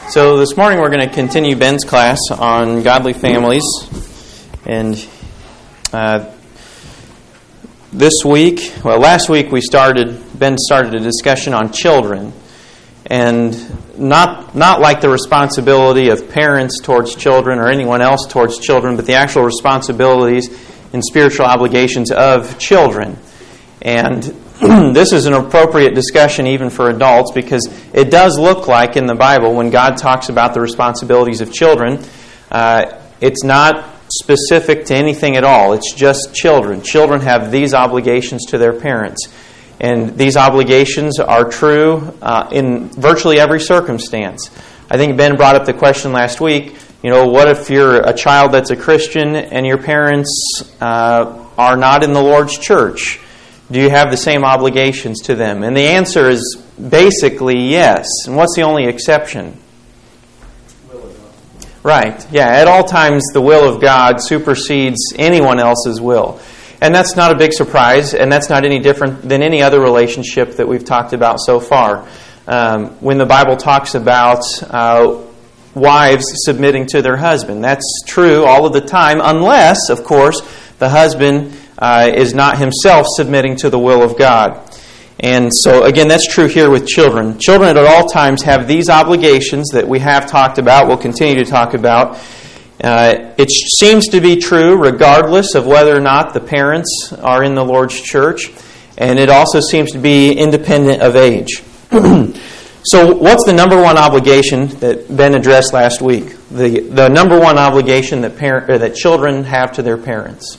So this morning we're going to continue Ben's class on godly families, and last week Ben started a discussion on children, and not like the responsibility of parents towards children or anyone else towards children, but the actual responsibilities and spiritual obligations of children. And this is an appropriate discussion even for adults, because it does look like in the Bible when God talks about the responsibilities of children, it's not specific to anything at all. It's just children. Children have these obligations to their parents. And these obligations are true in virtually every circumstance. I think Ben brought up the question last week, what if you're a child that's a Christian and your parents are not in the Lord's church? Do you have the same obligations to them? And the answer is basically yes. And what's the only exception? Will of God. Right. Yeah, at all times the will of God supersedes anyone else's will. And that's not a big surprise, and that's not any different than any other relationship that we've talked about so far. When the Bible talks about wives submitting to their husband, that's true all of the time, unless, of course, the husband is not himself submitting to the will of God. And so, again, that's true here with children. Children at all times have these obligations that we have talked about, we'll continue to talk about. It seems to be true regardless of whether or not the parents are in the Lord's church, and it also seems to be independent of age. So what's the number one obligation that Ben addressed last week? The number one obligation that children have to their parents?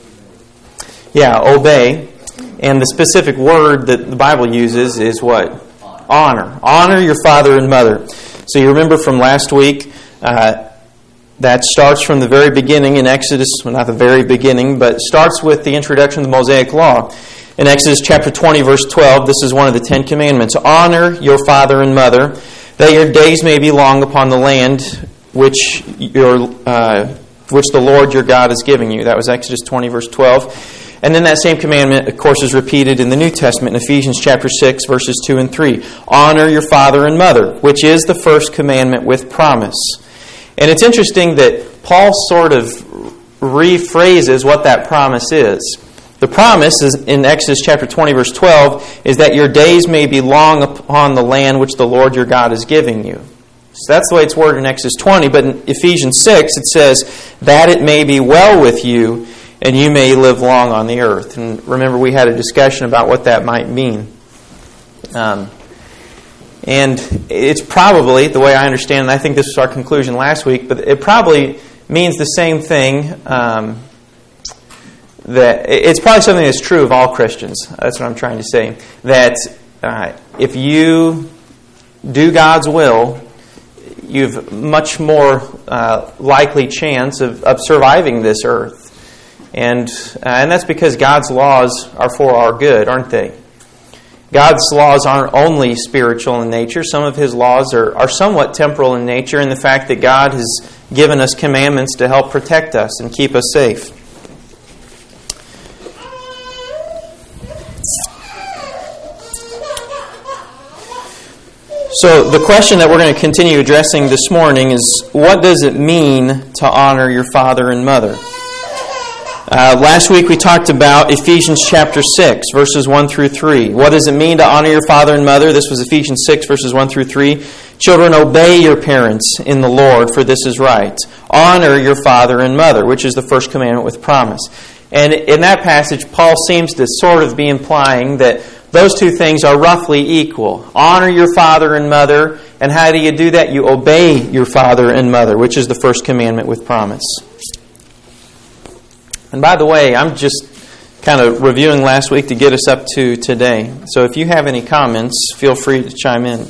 Yeah, obey. And the specific word that the Bible uses is what? Honor. Honor your father and mother. So you remember from last week, that starts from the very beginning in Exodus, well, not the very beginning, but starts with the introduction of the Mosaic Law. In Exodus chapter 20, verse 12, this is one of the 10 Commandments. Honor your father and mother, that your days may be long upon the land which the Lord your God is giving you. That was Exodus 20, verse 12. And then that same commandment, of course, is repeated in the New Testament in Ephesians chapter 6, verses 2 and 3. Honor your father and mother, which is the first commandment with promise. And it's interesting that Paul sort of rephrases what that promise is. The promise is in Exodus chapter 20, verse 12, is that your days may be long upon the land which the Lord your God is giving you. So that's the way it's worded in Exodus 20. But in Ephesians 6, it says, that it may be well with you, and you may live long on the earth. And remember, we had a discussion about what that might mean. And it's probably, the way I understand, and I think this was our conclusion last week, but it probably means the same thing. That it's probably something that's true of all Christians. That's what I'm trying to say. That if you do God's will, you've much more likely chance of surviving this earth. And that's because God's laws are for our good, aren't they? God's laws aren't only spiritual in nature. Some of His laws are somewhat temporal in nature, in the fact that God has given us commandments to help protect us and keep us safe. So the question that we're going to continue addressing this morning is, what does it mean to honor your father and mother? Last week we talked about Ephesians chapter 6, verses 1 through 3. What does it mean to honor your father and mother? This was Ephesians 6, verses 1 through 3. Children, obey your parents in the Lord, for this is right. Honor your father and mother, which is the first commandment with promise. And in that passage, Paul seems to sort of be implying that those two things are roughly equal. Honor your father and mother, and how do you do that? You obey your father and mother, which is the first commandment with promise. And by the way, I'm just kind of reviewing last week to get us up to today. So if you have any comments, feel free to chime in.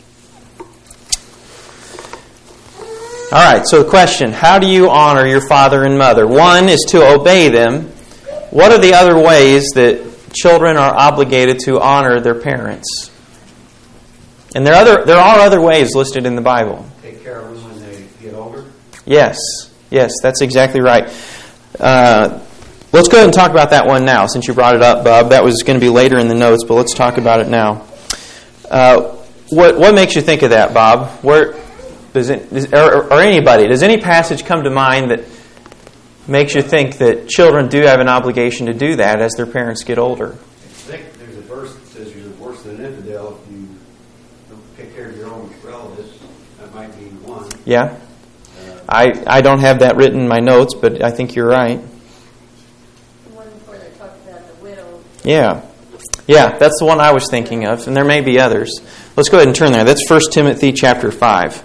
All right, so the question, how do you honor your father and mother? One is to obey them. What are the other ways that children are obligated to honor their parents? And there are other ways listed in the Bible. Take care of them when they get older? Yes, that's exactly right. Let's go ahead and talk about that one now, since you brought it up, Bob. That was going to be later in the notes, but let's talk about it now. What makes you think of that, Bob? or anybody, does any passage come to mind that makes you think that children do have an obligation to do that as their parents get older? I think there's a verse that says you're worse than an infidel if you don't take care of your own relatives. That might be one. Yeah? I don't have that written in my notes, but I think you're right. The one before they talked about the widow. Yeah. Yeah, that's the one I was thinking of, and there may be others. Let's go ahead and turn there. That's 1 Timothy chapter 5.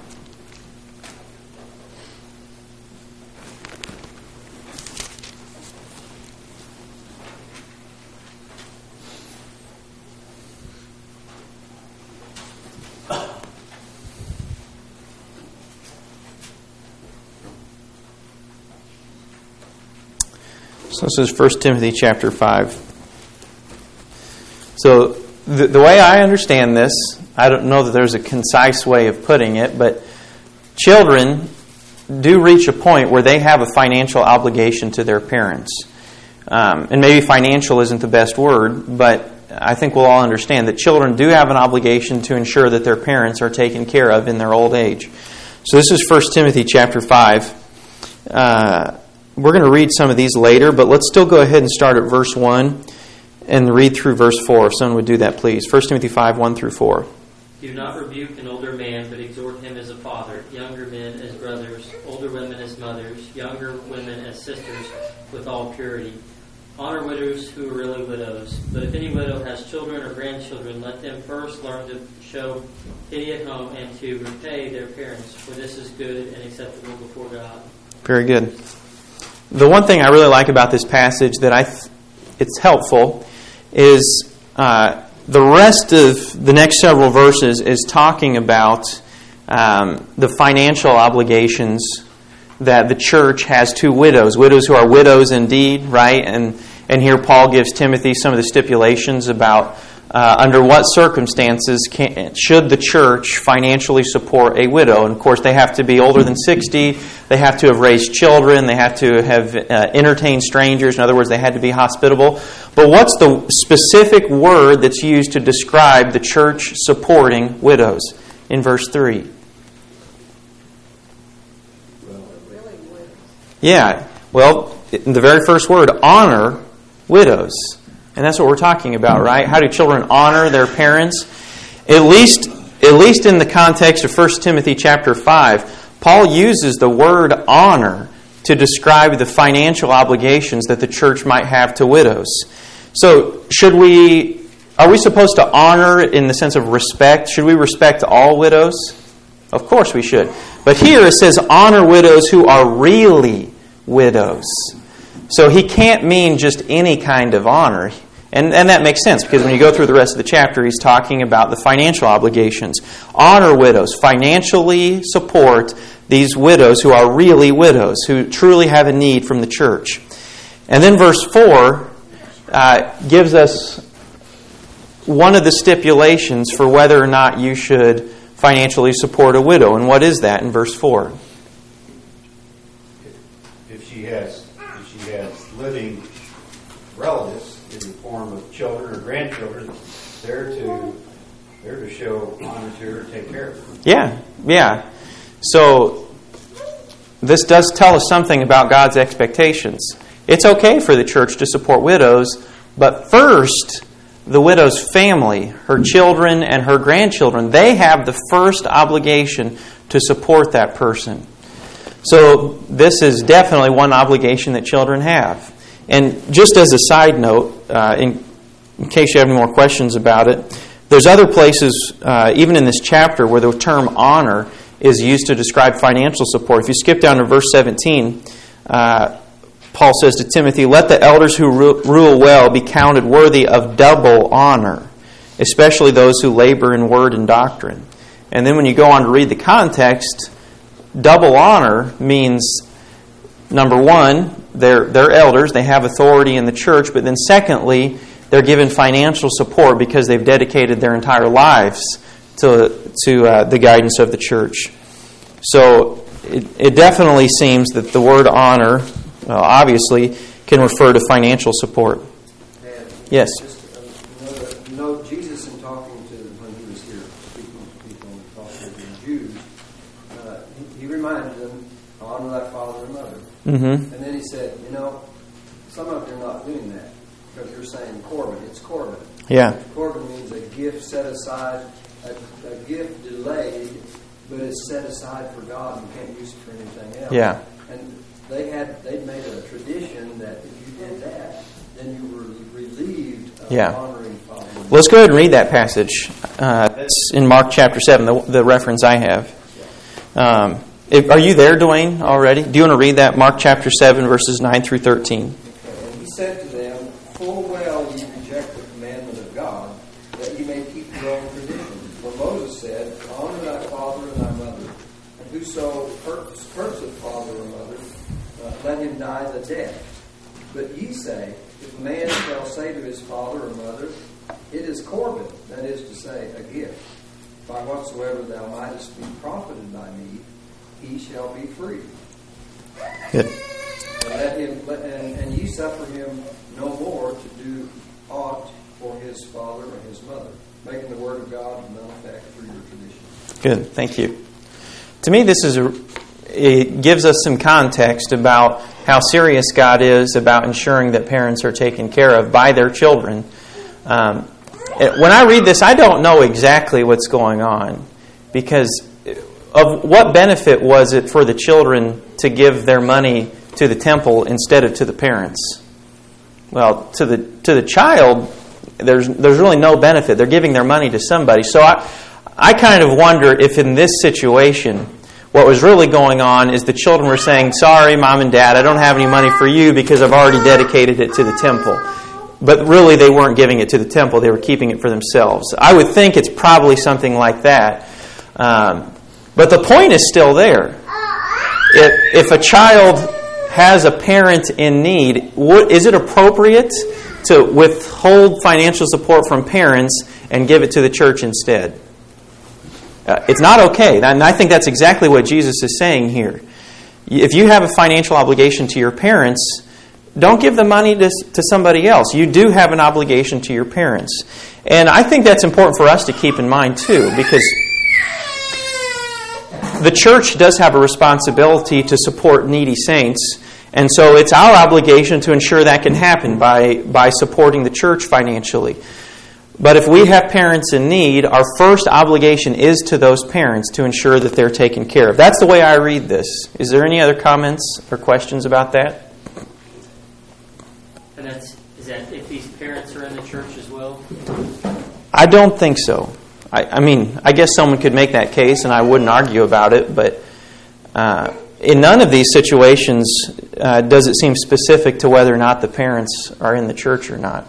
So this is 1 Timothy chapter 5. So the way I understand this, I don't know that there's a concise way of putting it, but children do reach a point where they have a financial obligation to their parents. And maybe financial isn't the best word, but I think we'll all understand that children do have an obligation to ensure that their parents are taken care of in their old age. So this is 1 Timothy chapter 5. We're going to read some of these later, but let's still go ahead and start at verse 1 and read through verse 4. If someone would do that, please. 1 Timothy 5, 1 through 4. Do not rebuke an older man, but exhort him as a father, younger men as brothers, older women as mothers, younger women as sisters, with all purity. Honor widows who are really widows. But if any widow has children or grandchildren, let them first learn to show pity at home and to repay their parents, for this is good and acceptable before God. Very good. The one thing I really like about this passage that it's helpful is the rest of the next several verses is talking about the financial obligations that the church has to widows who are widows indeed, right? And here Paul gives Timothy some of the stipulations about under what circumstances should the church financially support a widow. And of course, they have to be older than 60. They have to have raised children. They have to have entertained strangers. In other words, they had to be hospitable. But what's the specific word that's used to describe the church supporting widows in verse 3? Really widows. Yeah. Well, in the very first word, honor widows. And that's what we're talking about, right? How do children honor their parents? At least in the context of 1 Timothy chapter 5, Paul uses the word honor to describe the financial obligations that the church might have to widows. So, are we supposed to honor in the sense of respect? Should we respect all widows? Of course we should. But here it says honor widows who are really widows. So he can't mean just any kind of honor. And that makes sense, because when you go through the rest of the chapter, he's talking about the financial obligations. Honor widows. Financially support these widows who are really widows, who truly have a need from the church. And then verse 4 gives us one of the stipulations for whether or not you should financially support a widow. And what is that in verse 4? If she has living relatives in the form of children or grandchildren, they're to show honor to her, take care of her. Yeah. So this does tell us something about God's expectations. It's okay for the church to support widows, but first, the widow's family, her children and her grandchildren, they have the first obligation to support that person. So this is definitely one obligation that children have. And just as a side note, in case you have any more questions about it, there's other places, even in this chapter, where the term honor is used to describe financial support. If you skip down to verse 17, Paul says to Timothy, "Let the elders who rule well be counted worthy of double honor, especially those who labor in word and doctrine." And then when you go on to read the context, double honor means, number one, they're elders, they have authority in the church, but then secondly, they're given financial support because they've dedicated their entire lives to the guidance of the church. So it definitely seems that the word honor, obviously, can refer to financial support. And Yes. Just another note, Jesus, in talking to, when he was here, speaking to people and talking to the Jews, he reminded them, honor thy father and mother. Mm-hmm. And then he said, some of you are not doing that because you're saying Corban. It's Corban. Yeah. Corban means a gift set aside, a gift delayed, but it's set aside for God and you can't use it for anything else. Yeah. And they'd made a tradition that if you did that, then you were relieved of honoring Father. Let's go ahead and read that passage. That's in Mark chapter 7, the reference I have. Are you there, Dwayne, already? Do you want to read that? Mark chapter 7, verses 9 through 13. Okay. And he said to them, full well ye reject the commandment of God, that ye may keep your own tradition. For Moses said, honor thy father and thy mother, and whoso curseth father or mother, let him die the death. But ye say, if a man shall say to his father or mother, it is Corban, that is to say, a gift, by whatsoever thou mightest be profited by me, he shall be free. Good. And ye suffer him no more to do aught for his father or his mother, making the word of God of none effect through your tradition. Good, thank you. To me, it gives us some context about how serious God is about ensuring that parents are taken care of by their children. When I read this, I don't know exactly what's going on, because of what benefit was it for the children to give their money to the temple instead of to the parents? Well, to the child, there's really no benefit. They're giving their money to somebody. So I kind of wonder if in this situation, what was really going on is the children were saying, sorry, Mom and Dad, I don't have any money for you because I've already dedicated it to the temple. But really, they weren't giving it to the temple. They were keeping it for themselves. I would think it's probably something like that. But the point is still there. If a child has a parent in need, is it appropriate to withhold financial support from parents and give it to the church instead? It's not okay. And I think that's exactly what Jesus is saying here. If you have a financial obligation to your parents, don't give the money to somebody else. You do have an obligation to your parents. And I think that's important for us to keep in mind too, because the church does have a responsibility to support needy saints. And so it's our obligation to ensure that can happen by supporting the church financially. But if we have parents in need, our first obligation is to those parents to ensure that they're taken care of. That's the way I read this. Is there any other comments or questions about that? And is that if these parents are in the church as well? I don't think so. I mean, I guess someone could make that case, and I wouldn't argue about it, but in none of these situations does it seem specific to whether or not the parents are in the church or not.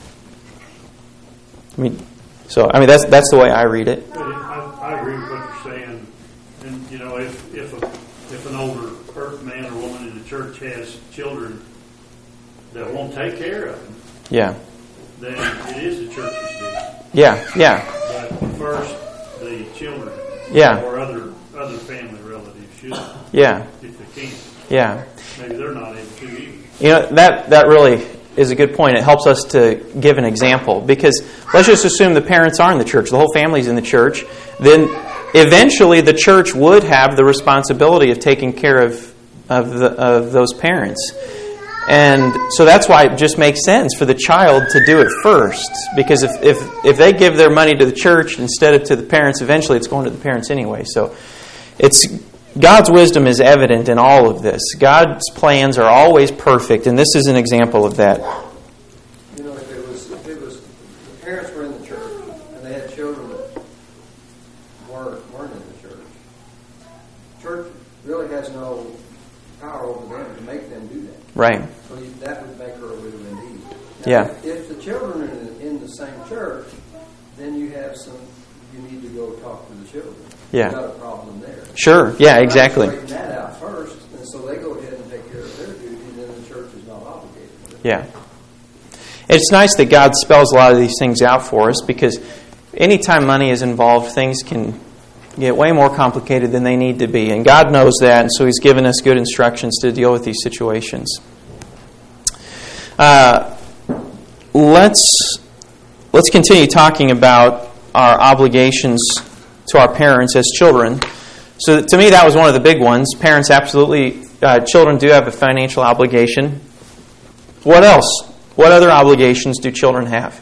That's the way I read it. I agree with what you're saying. And if an older man or woman in the church has children that won't take care of them, then it is the church's duty. But first, the children or other family relatives should, if they can. Maybe they're not able to either. That really is a good point. It helps us to give an example, because let's just assume the parents are in the church, the whole family's in the church, then eventually the church would have the responsibility of taking care of those parents. And so that's why it just makes sense for the child to do it first, because if they give their money to the church instead of to the parents, eventually it's going to the parents anyway. So God's wisdom is evident in all of this. God's plans are always perfect, and this is an example of that. If the parents were in the church and they had children that weren't in the church really has no power over them to make them do that. Right. So that would make her a widow indeed. Now, if the children are in the same church, then you need to go talk to the children. You've got a problem there. Sure. Yeah, exactly. Straighten that out first, and so they go ahead and take care of their duty, and then the church is not obligated. Yeah. It's nice that God spells a lot of these things out for us, because anytime money is involved, things can get way more complicated than they need to be. And God knows that, and so He's given us good instructions to deal with these situations. Let's continue talking about our obligations to our parents as children. So to me, that was one of the big ones. Parents absolutely, children do have a financial obligation. What else? What other obligations do children have?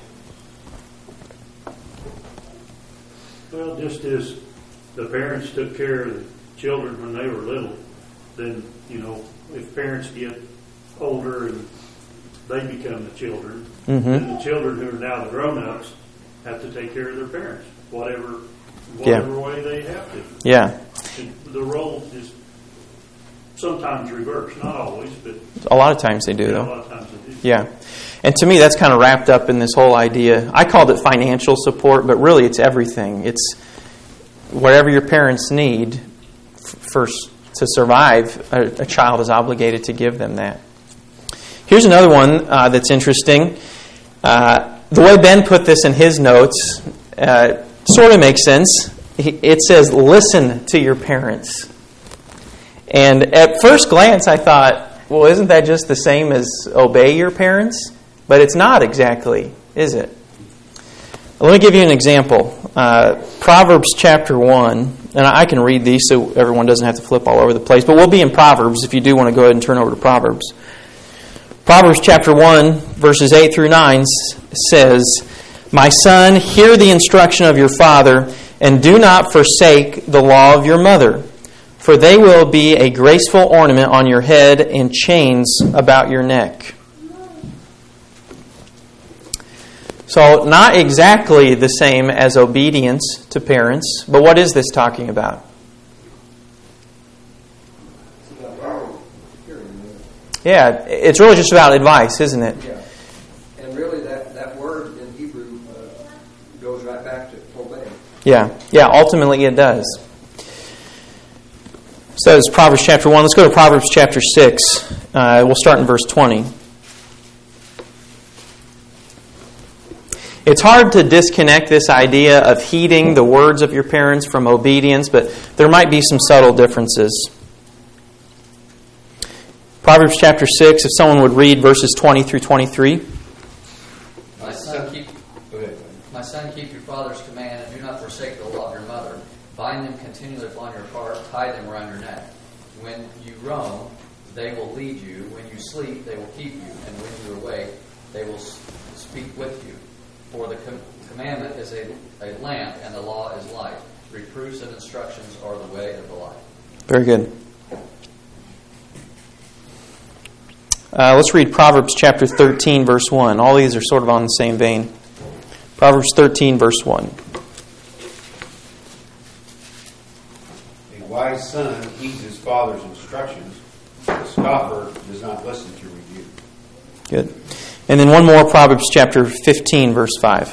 Well, just as the parents took care of the children when they were little, then, if parents get older and they become the children, then the children who are now the grown-ups have to take care of their parents, whatever way they have to. Yeah. The role is sometimes reversed, not always, but a lot of times they do, though. A lot of times they do. Yeah. And to me, that's kind of wrapped up in this whole idea. I called it financial support, but really it's everything. It's whatever your parents need to survive, a child is obligated to give them that. Here's another one that's interesting. The way Ben put this in his notes sort of makes sense. It says, listen to your parents. And at first glance, I thought, well, isn't that just the same as obey your parents? But it's not exactly, is it? Let me give you an example. Proverbs chapter 1, and I can read these so everyone doesn't have to flip all over the place, but we'll be in Proverbs if you do want to go ahead and turn over to Proverbs. Proverbs chapter 1, verses 8 through 9 says, My son, hear the instruction of your father, and do not forsake the law of your mother, for they will be a graceful ornament on your head and chains about your neck. So, not exactly the same as obedience to parents, but what is this talking about? Yeah, it's really just about advice, isn't it? Yeah. And really that word in Hebrew goes right back to obey. Yeah, ultimately it does. So that's Proverbs chapter 1. Let's go to Proverbs chapter 6. We'll start in verse 20. It's hard to disconnect this idea of heeding the words of your parents from obedience, but there might be some subtle differences. Proverbs chapter 6, if someone would read verses 20 through 23. My son, keep your father's command, and do not forsake the law of your mother. Bind them continually upon your heart, tie them around your neck. When you roam, they will lead you. When you sleep, they will keep you. And when you awake, they will speak with you. For the commandment is a lamp, and the law is light. Reproofs and instructions are the way of the light. Very good. Let's read Proverbs chapter 13, verse 1. All these are sort of on the same vein. Proverbs 13, verse 1. A wise son heeds his father's instructions. A scoffer does not listen to rebuke. Good. And then one more, Proverbs chapter 15, verse 5.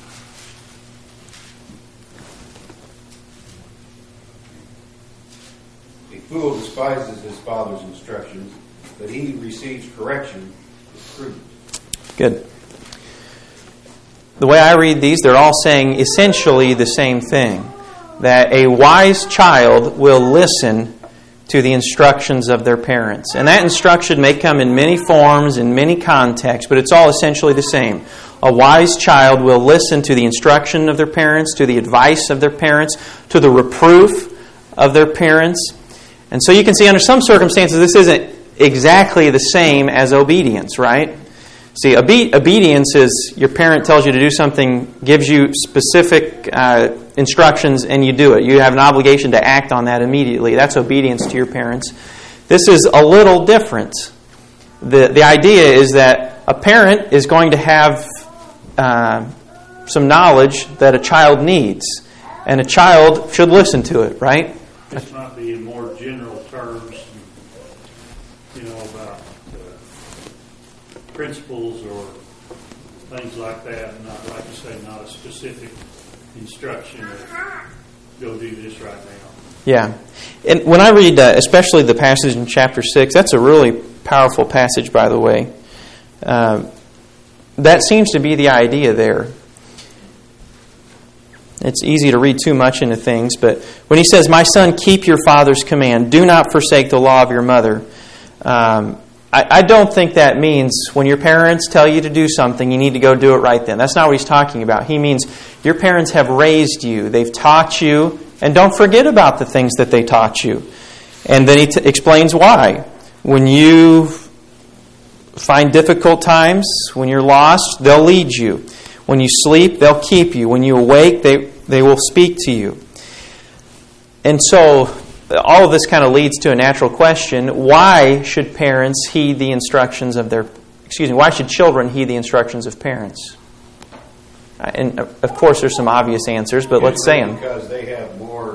A fool despises his father's instructions, but he who receives correction is prudent. Good. The way I read these, they're all saying essentially the same thing. That a wise child will listen to the instructions of their parents. And that instruction may come in many forms, in many contexts, but it's all essentially the same. A wise child will listen to the instruction of their parents, to the advice of their parents, to the reproof of their parents. And so you can see under some circumstances this isn't exactly the same as obedience, right? See, obedience is your parent tells you to do something, gives you specific instructions, and you do it. You have an obligation to act on that immediately. That's obedience to your parents. This is a little different. The idea is that a parent is going to have some knowledge that a child needs, and a child should listen to it, right? This might be in more general terms, about principles or things like that, and not, like you say, not a specific instruction of go do this right now. Yeah. And when I read, especially the passage in chapter 6, that's a really powerful passage, by the way. That seems to be the idea there. It's easy to read too much into things, but when he says, My son, keep your father's command, do not forsake the law of your mother, I don't think that means when your parents tell you to do something, you need to go do it right then. That's not what he's talking about. He means your parents have raised you. They've taught you And don't forget about the things that they taught you. And then he explains why. When you find difficult times, when you're lost, they'll lead you. When you sleep, they'll keep you. When you awake, they will speak to you. And so all of this kind of leads to a natural question. Why should parents heed the instructions of why should children heed the instructions of parents? And of course there's some obvious answers, but let's say them. Because they have more,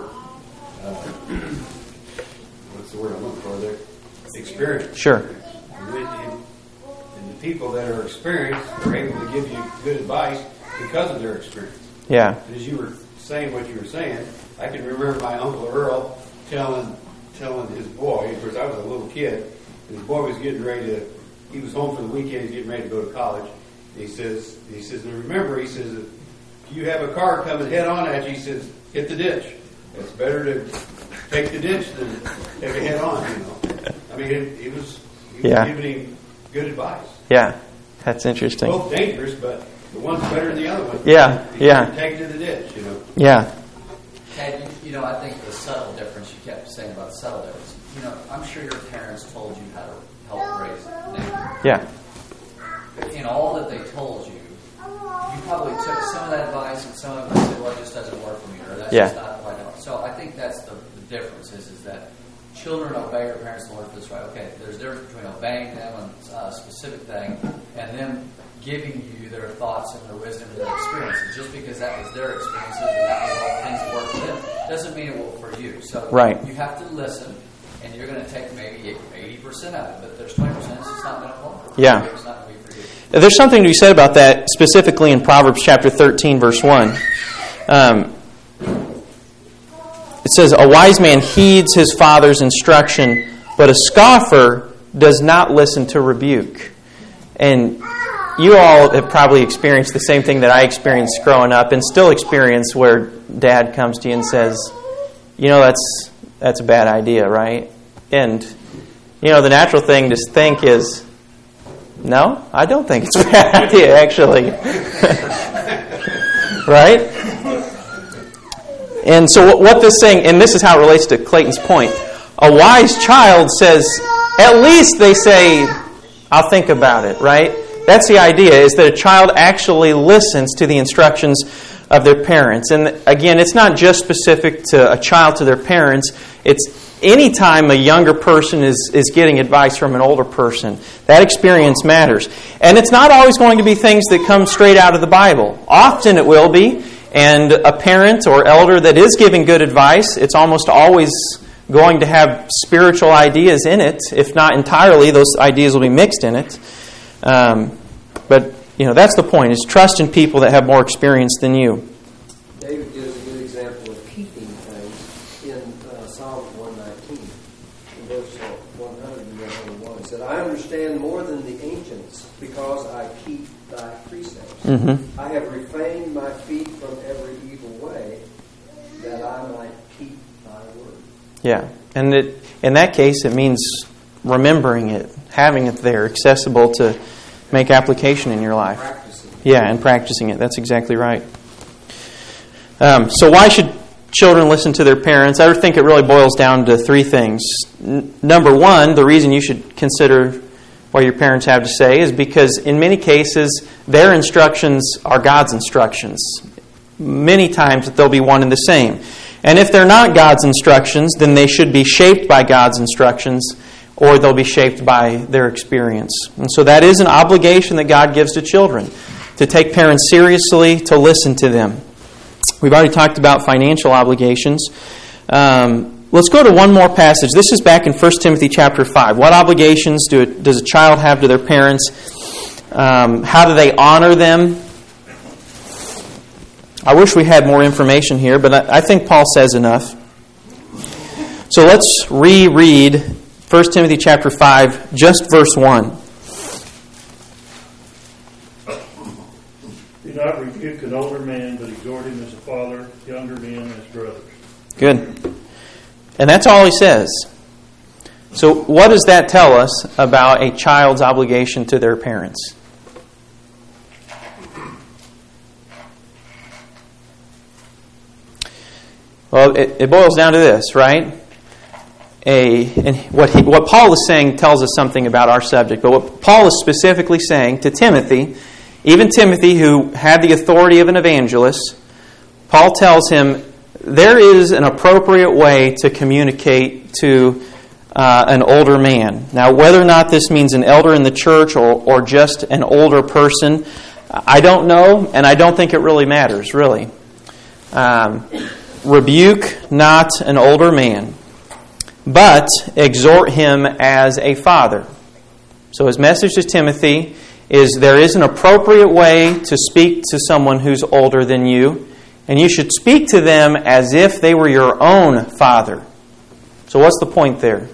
what's the word I'm looking for there? Experience. Sure. And the people that are experienced are able to give you good advice because of their experience. Yeah. And as you were saying what you were saying, I can remember my Uncle Earl telling his boy, of course I was a little kid, and his boy was getting ready he was home for the weekend, he's getting ready to go to college. And he says, and remember, he says, if you have a car coming head on at you, he says, hit the ditch. It's better to take the ditch than take it head on, I mean, he was giving him good advice. Yeah, that's interesting. Both dangerous, but the one's better than the other one. Yeah. Take it to the ditch, Yeah. Ted, I think the subtle difference, you kept saying about the subtle difference. I'm sure your parents told you how to help raise Nathan. Yeah. In all that they told you, you probably took some of that advice and some of it said, well, it just doesn't work for me, or that's just not what I know. So I think that's the difference is that children obey their parents and learn this right. Okay, there's a difference between obeying them on a specific thing and them giving you their thoughts and their wisdom and their experiences. Just because that was their experiences and that was all the things that worked for them doesn't mean it will for you. So you have to listen, and you're going to take maybe 80% of it, but there's 20% it's just not going to apply. Yeah. It's not going to be for you. There's something to be said about that, specifically in Proverbs chapter 13, verse 1. It says, a wise man heeds his father's instruction, but a scoffer does not listen to rebuke. And you all have probably experienced the same thing that I experienced growing up and still experience, where Dad comes to you and says, that's a bad idea, right? And, the natural thing to think is, no, I don't think it's a bad idea, actually. Right? And so what this saying, and this is how it relates to Clayton's point, a wise child says, at least they say, I'll think about it, right? That's the idea, is that a child actually listens to the instructions of their parents. And again, it's not just specific to a child to their parents. It's any time a younger person is getting advice from an older person. That experience matters. And it's not always going to be things that come straight out of the Bible. Often it will be. And a parent or elder that is giving good advice, it's almost always going to have spiritual ideas in it. If not entirely, those ideas will be mixed in it. But that's the point, is trust in people that have more experience than you. David gives a good example of keeping things in Psalm 119, in verse 101. He said, I understand more than the ancients because I keep thy precepts. Mm-hmm. I have refrained my feet from every evil way that I might keep thy word. Yeah, and in that case it means remembering it, having it there, accessible to make application in your life. Yeah, and practicing it. That's exactly right. So why should children listen to their parents? I think it really boils down to three things. Number one, the reason you should consider what your parents have to say is because in many cases their instructions are God's instructions. Many times they'll be one and the same. And if they're not God's instructions, then they should be shaped by God's instructions, or they'll be shaped by their experience. And so that is an obligation that God gives to children, to take parents seriously, to listen to them. We've already talked about financial obligations. Let's go to one more passage. This is back in 1 Timothy chapter 5. What obligations does a child have to their parents? How do they honor them? I wish we had more information here, but I think Paul says enough. So let's reread 1 Timothy chapter 5, just verse 1. Do not rebuke an older man, but exhort him as a father, younger men as brothers. Good. And that's all he says. So what does that tell us about a child's obligation to their parents? Well, it boils down to this, right? And what Paul is saying tells us something about our subject. But what Paul is specifically saying to Timothy, even Timothy, who had the authority of an evangelist, Paul tells him there is an appropriate way to communicate to an older man. Now, whether or not this means an elder in the church or just an older person, I don't know, and I don't think it really matters, really. Rebuke not an older man, but exhort him as a father. So his message to Timothy is there is an appropriate way to speak to someone who's older than you, and you should speak to them as if they were your own father. So what's the point there?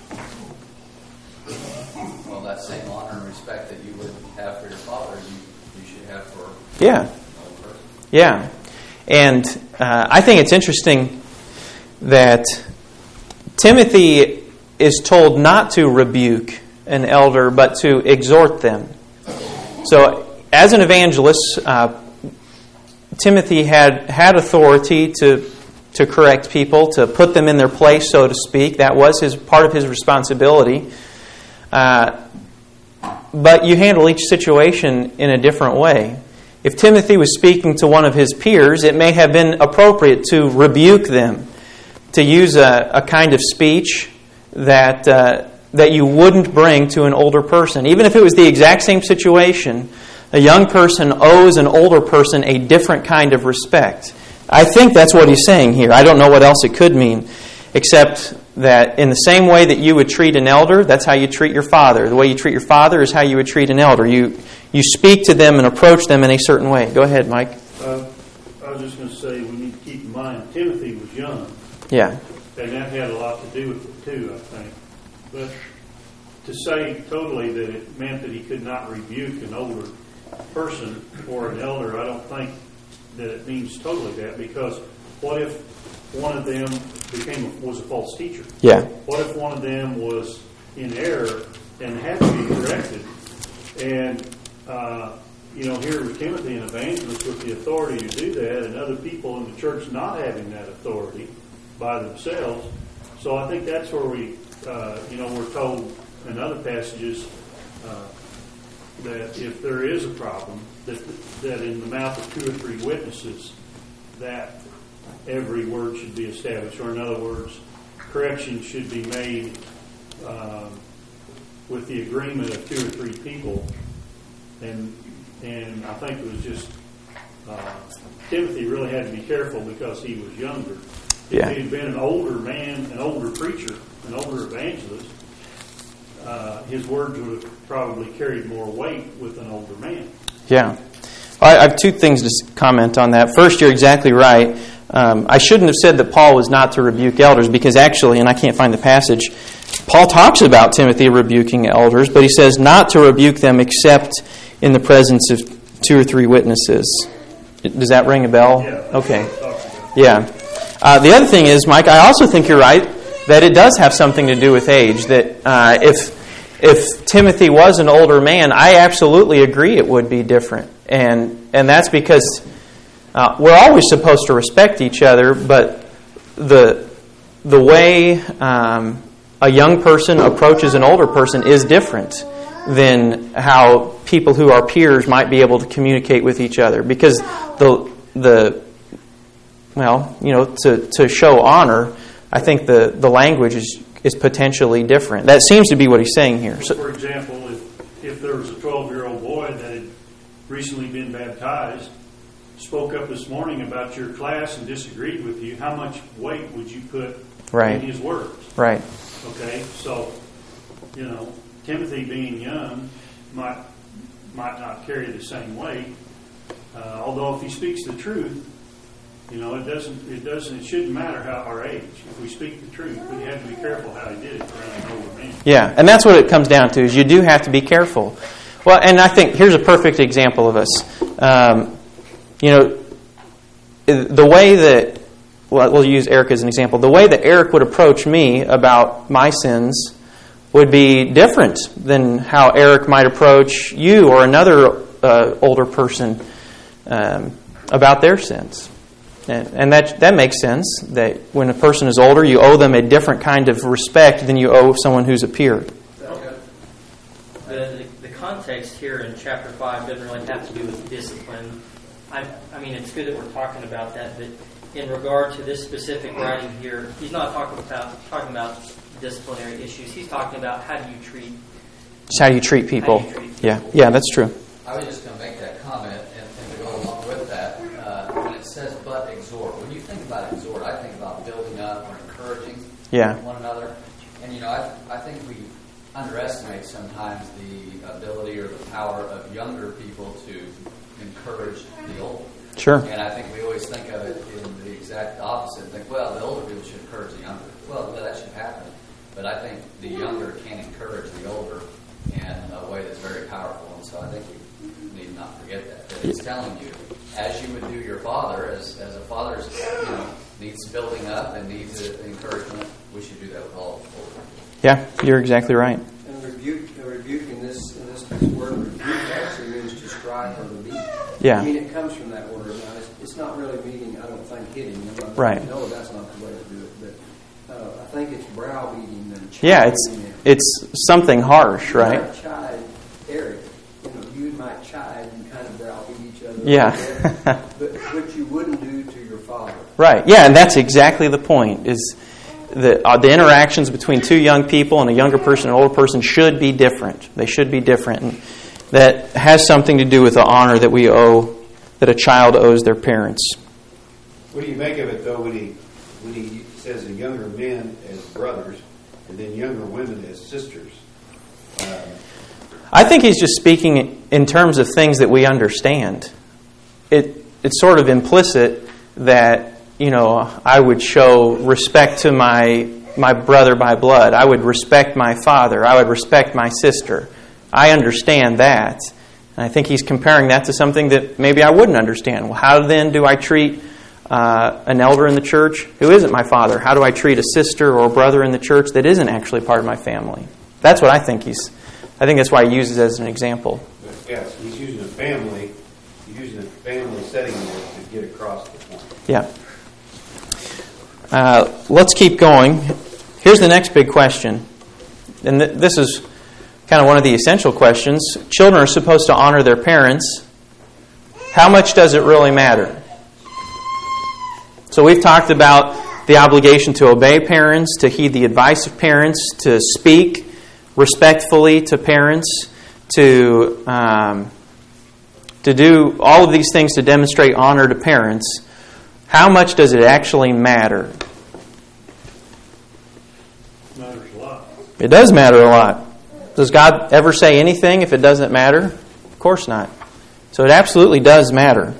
Well, that same honor and respect that you would have for your father, you should have for an older person. Yeah. And I think it's interesting that Timothy is told not to rebuke an elder, but to exhort them. So, as an evangelist, Timothy had authority to correct people, to put them in their place, so to speak. That was part of his responsibility. But you handle each situation in a different way. If Timothy was speaking to one of his peers, it may have been appropriate to rebuke them, to use a kind of speech that you wouldn't bring to an older person. Even if it was the exact same situation, a young person owes an older person a different kind of respect. I think that's what he's saying here. I don't know what else it could mean, except that in the same way that you would treat an elder, that's how you treat your father. The way you treat your father is how you would treat an elder. You speak to them and approach them in a certain way. Go ahead, Mike. I was just going to say, we need to keep in mind, Timothy was young. Yeah. And that had a lot to do with it too, I think. But to say totally that it meant that he could not rebuke an older person or an elder, I don't think that it means totally that, because what if one of them was a false teacher? Yeah. What if one of them was in error and had to be corrected? And here with Timothy, an evangelist with the authority to do that, and other people in the church not having that authority by themselves. So I think that's where we're told in other passages that if there is a problem, that in the mouth of 2 or 3 witnesses, that every word should be established. Or in other words, correction should be made with the agreement of 2 or 3 people. And I think it was just Timothy really had to be careful because he was younger. Yeah. If he had been an older man, an older preacher, an older evangelist, his words would have probably carried more weight with an older man. Yeah. I have 2 things to comment on that. First, you're exactly right. I shouldn't have said that Paul was not to rebuke elders, because actually, and I can't find the passage, Paul talks about Timothy rebuking elders, but he says not to rebuke them except in the presence of 2 or 3 witnesses. Does that ring a bell? Yeah. Okay. Yeah. The other thing is, Mike, I also think you're right that it does have something to do with age. That if Timothy was an older man, I absolutely agree it would be different, and that's because we're always supposed to respect each other, but the way a young person approaches an older person is different than how people who are peers might be able to communicate with each other. Because to show honor, I think the language is potentially different. That seems to be what he's saying here. So, for example, if there was a 12-year-old boy that had recently been baptized, spoke up this morning about your class and disagreed with you, how much weight would you put in his words? Right. Okay, so, Timothy being young might not carry the same weight. Although if he speaks the truth, it shouldn't matter our age. If we speak the truth, we have to be careful how he did it around an older man. Yeah, and that's what it comes down to, is you do have to be careful. Well, and I think here's a perfect example of us. The way that, we'll use Eric as an example, the way that Eric would approach me about my sins would be different than how Eric might approach you or another older person about their sins. And that makes sense, that when a person is older, you owe them a different kind of respect than you owe someone who's a peer. The context here in chapter 5 doesn't really have to do with discipline. I mean, it's good that we're talking about that, but in regard to this specific writing here, he's not talking about disciplinary issues. He's talking about how do you treat people. Yeah, that's true. I was just going to make that comment and to go along with that. When it says but exhort, when you think about exhort, I think about building up or encouraging one another. And I think we underestimate sometimes the ability or the power of younger people to encourage the older. Sure. And I think we always think of it in the exact opposite. Think, well, the older people should encourage the younger. Well, that should happen. But I think the younger can encourage the older in a way that's very powerful. And so I think we need not forget that it's telling you, as you would do your father, as a father needs building up and needs encouragement, we should do that with all older people. Yeah, you're exactly right. And rebuke in this word rebuke actually means to strike or to beat. Yeah. I mean, it comes from that word. Now, it's not really meaning, I don't think, hitting them. Right. No, that's not the way to do it. But I think it's browbeating them. Yeah, it's something harsh, right? You might chide Eric. You might chide and kind of browbeat each other. Yeah. But what you wouldn't do to your father. Right. Yeah, and that's exactly the point. Is the interactions between two young people and a younger person and an older person should be different. They should be different. And that has something to do with the honor that we owe, that a child owes their parents. What do you make of it, though, when he says the younger men as brothers and then younger women as sisters? I think he's just speaking in terms of things that we understand. It's sort of implicit that, I would show respect to my brother by blood. I would respect my father. I would respect my sister. I understand that. And I think he's comparing that to something that maybe I wouldn't understand. Well, how then do I treat an elder in the church who isn't my father? How do I treat a sister or a brother in the church that isn't actually part of my family? That's what I think I think that's why he uses it as an example. Yes, he's using a family setting there to get across the point. Yeah. Let's keep going. Here's the next big question. And this is kind of one of the essential questions. Children are supposed to honor their parents. How much does it really matter? So we've talked about the obligation to obey parents, to heed the advice of parents, to speak respectfully to parents, to do all of these things to demonstrate honor to parents. How much does it actually matter? It matters a lot. It does matter a lot. Does God ever say anything if it doesn't matter? Of course not. So it absolutely does matter.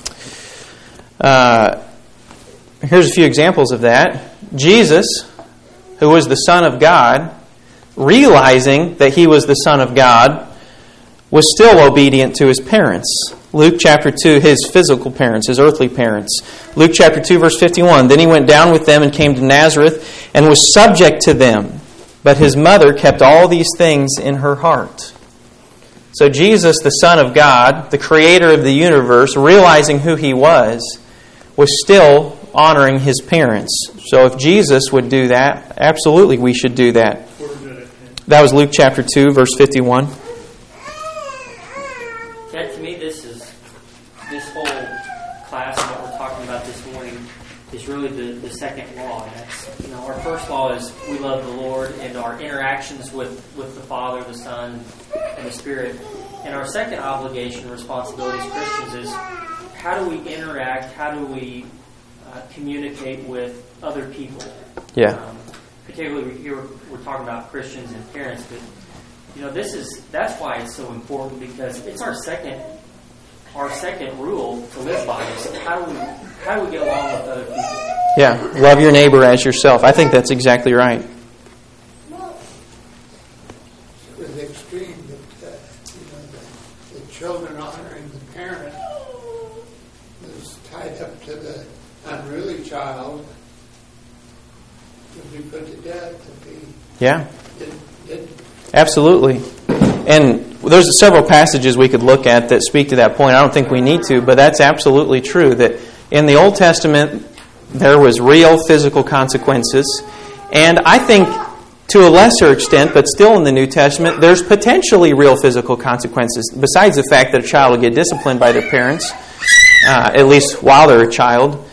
Here's a few examples of that. Jesus, who was the Son of God, realizing that he was the Son of God, was still obedient to his parents. Luke chapter 2, his physical parents, his earthly parents. Luke chapter 2, verse 51. Then he went down with them and came to Nazareth and was subject to them. But his mother kept all these things in her heart. So Jesus, the Son of God, the Creator of the universe, realizing who he was still honoring his parents. So if Jesus would do that, absolutely we should do that. That was Luke chapter 2, verse 51. Yeah, to me, this whole class and what we're talking about this morning is really the second law. And that's, our first law is we love the Lord and our interactions with the Father, the Son, and the Spirit. And our second obligation, responsibility as Christians is how do we interact, how do we communicate with other people? Yeah. Particularly here we're talking about Christians and parents, but that's why it's so important, because it's our second rule to live by is how do we get along with other people? Yeah, love your neighbor as yourself. I think that's exactly right. To the extreme that the children honoring the parent is tied up to the unruly child to be put to death. Yeah. Absolutely. And there's several passages we could look at that speak to that point. I don't think we need to, but that's absolutely true, that In the Old Testament, there was real physical consequences. And I think to a lesser extent, but still in the New Testament, there's potentially real physical consequences, besides the fact that a child will get disciplined by their parents, at least while they're a child.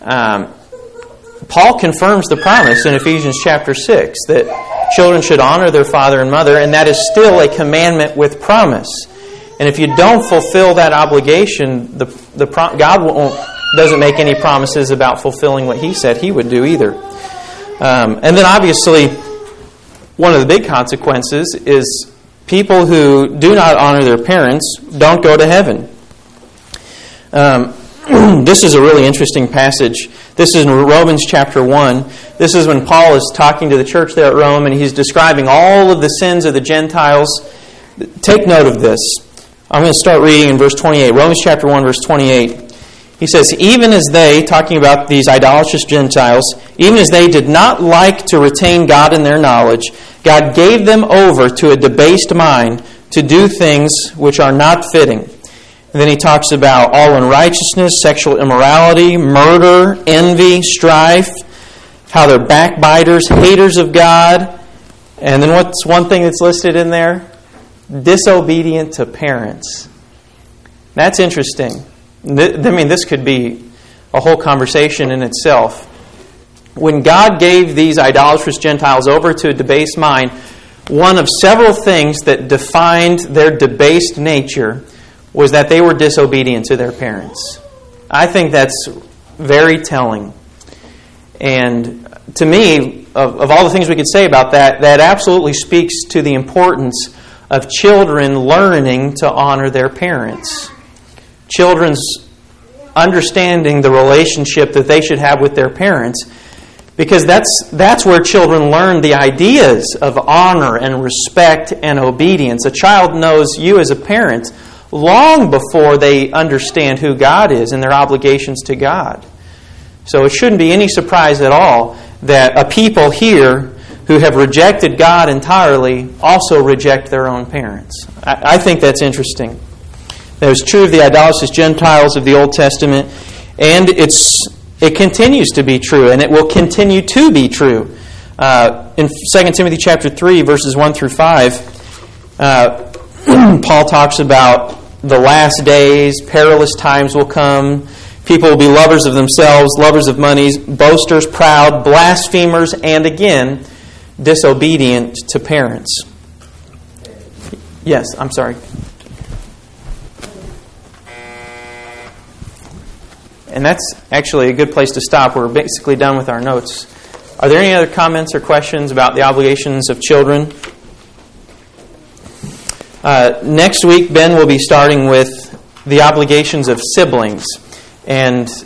Paul confirms the promise in Ephesians chapter 6 that children should honor their father and mother, and that is still a commandment with promise. And if you don't fulfill that obligation, God doesn't make any promises about fulfilling what He said He would do either. And then obviously, one of the big consequences is people who do not honor their parents don't go to heaven. This is a really interesting passage. This is in Romans chapter 1. This is when Paul is talking to the church there at Rome, and he's describing all of the sins of the Gentiles. Take note of this. I'm going to start reading in verse 28. Romans chapter 1, verse 28. He says, even as they, talking about these idolatrous Gentiles, even as they did not like to retain God in their knowledge, God gave them over to a debased mind to do things which are not fitting. And then he talks about all unrighteousness, sexual immorality, murder, envy, strife, how they're backbiters, haters of God. And then what's one thing that's listed in there? Disobedient to parents. That's interesting. I mean, this could be a whole conversation in itself. When God gave these idolatrous Gentiles over to a debased mind, one of several things that defined their debased nature was that they were disobedient to their parents. I think that's very telling. And to me, of all the things we could say about that, that absolutely speaks to the importance of children learning to honor their parents. Children's understanding the relationship that they should have with their parents, because that's where children learn the ideas of honor and respect and obedience. A child knows you as a parent long before they understand who God is and their obligations to God. So it shouldn't be any surprise at all that a people here who have rejected God entirely also reject their own parents. I think that's interesting. That was true of the idolatrous Gentiles of the Old Testament, and it continues to be true, and it will continue to be true. In 2 Timothy chapter 3, verses 1 through 5, Paul talks about the last days, perilous times will come. People will be lovers of themselves, lovers of money, boasters, proud, blasphemers, and again, disobedient to parents. Yes, I'm sorry. And that's actually a good place to stop. We're basically done with our notes. Are there any other comments or questions about the obligations of children? Next week, Ben will be starting with the obligations of siblings. And